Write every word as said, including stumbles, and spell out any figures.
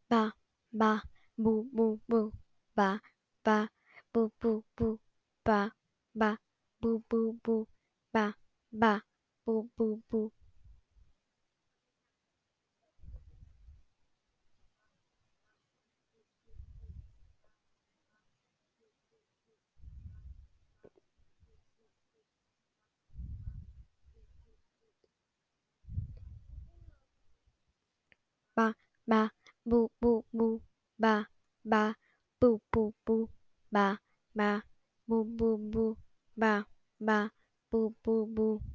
ba ba bu bu bu ba ba bu bu bu ba ba bu bu bu ba ba bu bu bu ba ba bu bu bu ba ba bu bu bu ba ba bu bu bu ba ba bu bu bu